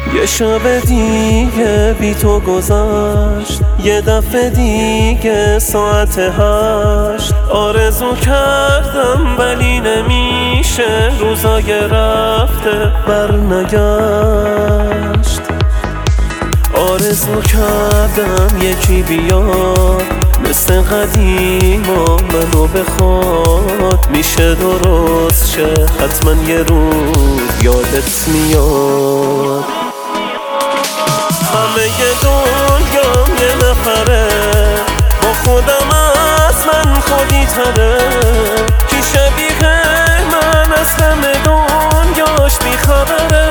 یه شب دیگه بی تو گذشت، یه دفعه دیگه ساعت 8. آرزو کردم ولی نمیشه، روزای رفته برنگشت. آرزو کردم یکی بیاد مثل قدیما منو بخواد، میشه درست شه حتما یه روز یادت میاد. همه دنیام یه نفره، با خودم از من خودی تره. کی شبیه من از همه دنیاش بیخبره.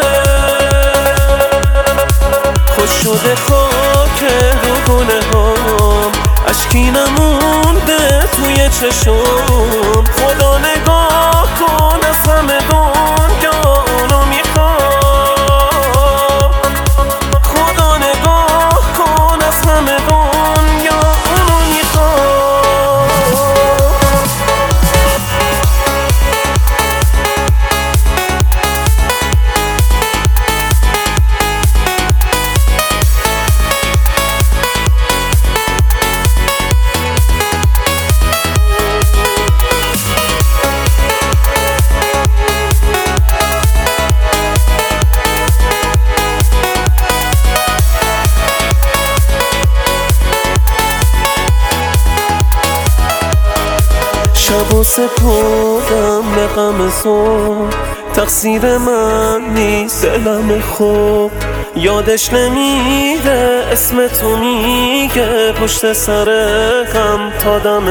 خوش شده خاک رو گونه هام، اشکی نمونده توی چشم. خدا نگاه کن از همه دنیا اونو میخوام. خدا نگاه کن از همه دنیا اونو میخوام. شب و سپردم به غم صبح، تقصیر من نیست دلم خوب. یادش نمیره اسم تو میگه پشت سر غم تا دم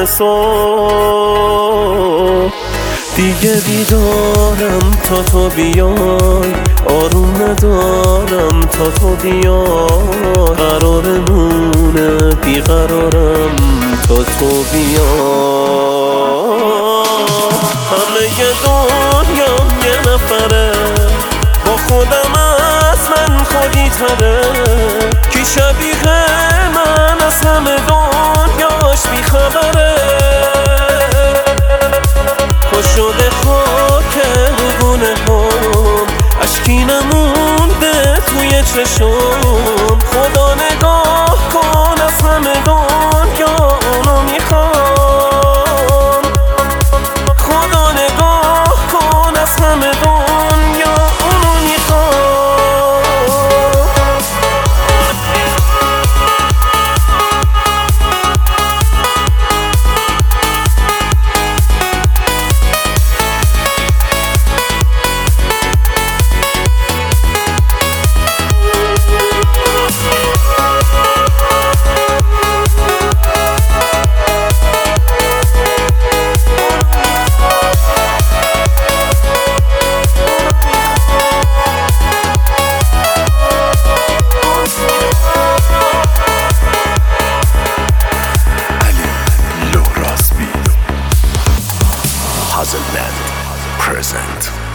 صبح. دیگه بیدارم تا تو بیای، آروم ندارم تا تو بیای. قرارمونه بیقرارم تا تو بیای. همه دنیام یه نفره، با خودم از من خودی تره. کی شبیه من از همه دنیاش بیخبره. خوش شده خاک رو گونه هم، اشکی نمونده توی چشم. خدا نگاه کن از همه دنیا اونو میخوام. خدا نگاه کن از همه دنیا اونو میخوام. Hazelnet present.